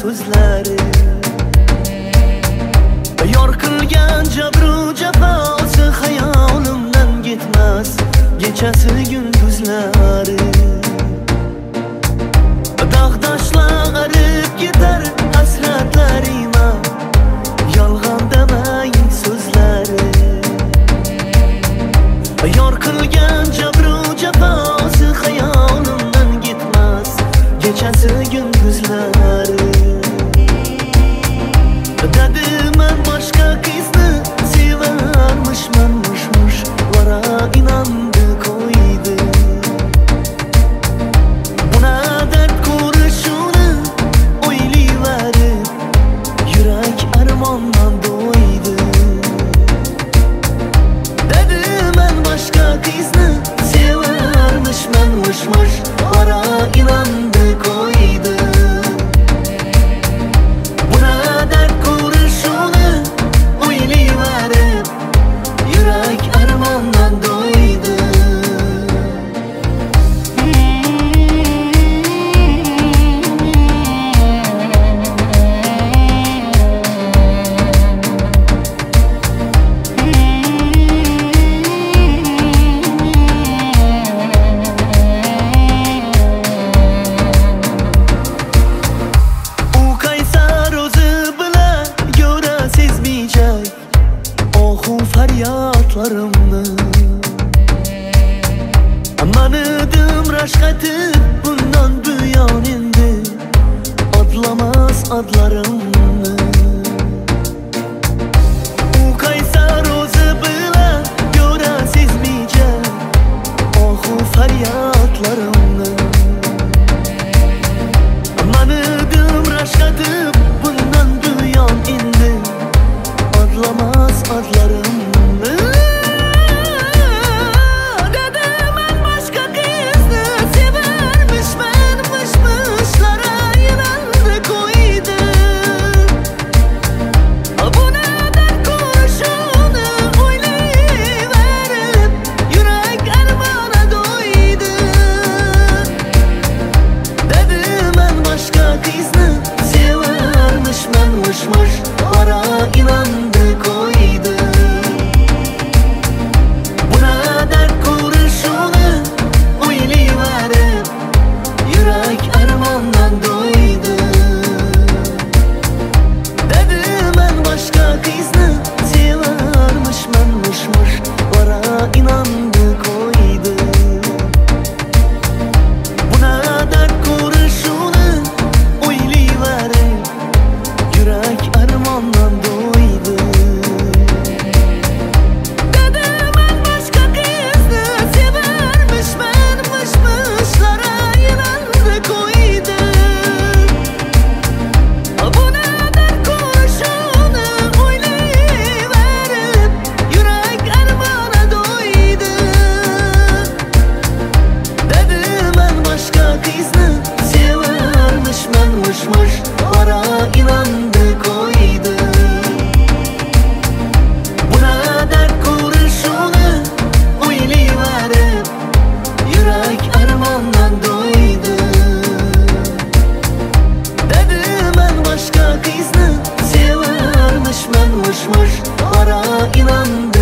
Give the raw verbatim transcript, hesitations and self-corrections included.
so'zlari. Yor qilgan jabru jafosi xayolimdan ketmas kechasi gündüzlari. Dağdaşlar arib ketar hasratlarima, yolg'on demaying so'zlari. Yor qilgan jabru jafosi xayolimdan ketmas kechasi gündüzlari. Dedim boshqa qizni sevarmishman, mush-mush vara inandı qo'ydi. Buna dard ko'rishuni o'ylayverib yurak armondan do'ydi. Dedim boshqa qizni sevarmishman, mush-mush vara inandı qo'ydi. Buna dard ko'rishuni o'ylayverib yurak armondan do'ydi. U qaysar o'zi bilan ko'ra sezmeyecek ohu faryodlarimni. Manidim rashqatib bundan buyon endi odlamas odlarimni. U qaysar o'zi bilan ko'ra sezmeyecek ohu faryodlarimni. Manidim rashqatib bundan buyon endi odlamas odlarimni. Dedim boshqa qizni sevarmishman, mush-mushlara inandı qo'ydi. Buna dard ko'rishuni o'ylayverib yurak armona do'ydi. Dedim boshqa qizni sevarmishman, mush-mush vara inandı qo'ydi. Buna dard ko'rishuni o'ylayverib yurak armondan do'ydi. Dedim boshqa qizni sevarmishman, mush-mush vara inandı qo'ydi. Buna dard ko'rishuni o'ylayverib yurak armondan do'ydi. Dedim boshqa qizni sevarmishman, mush-mushlara inandı qo'ydi. Buna dard ko'rishuni o'ylayverib yurak armona do'ydi. Dedim boshqa qizni sevarmishman, mush-mush vara inandı qo'ydi. Buna dard ko'rishuni o'ylayverib yurak armondan do'ydi. Dedim boshqa qizni sevarmishman, mush-mush vara inandı